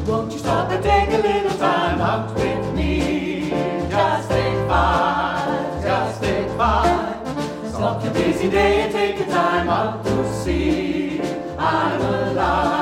Won't you stop and take a little time out with me? Just take five, just take five. Stop your busy day and take a time out to see I'm alive.